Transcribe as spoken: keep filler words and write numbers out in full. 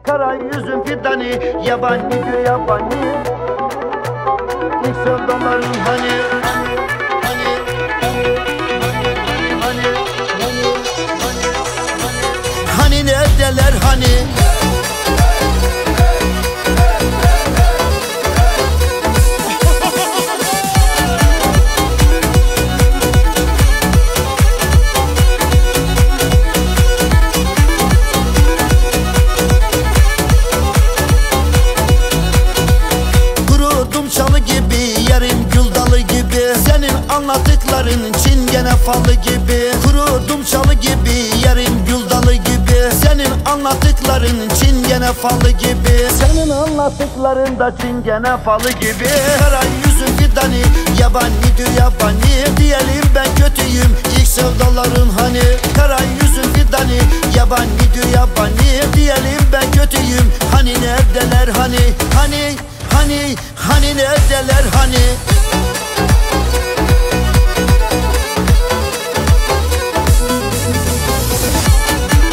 Kara yüzün fidani, yabani diyor yabani. İlk sevdaların hani, hani, hani, hani, hani, hani neredeler hani? Çalı gibi, yarım gül dalı gibi. Senin anlattıkların çingene falı gibi. Kurudum çalı gibi, yarım gül dalı gibi. Senin anlattıkların çingene falı gibi. Senin anlattıkların da çingene falı gibi. Kara yüzün fidani, yabani diyor yabani. Diyelim ben kötüyüm, ilk sevdaların hani. Kara yüzün fidani, yabani diyor yabani. Diyelim ben kötüyüm, hani neredeler hani? Hani Hani, hani neredeler hani?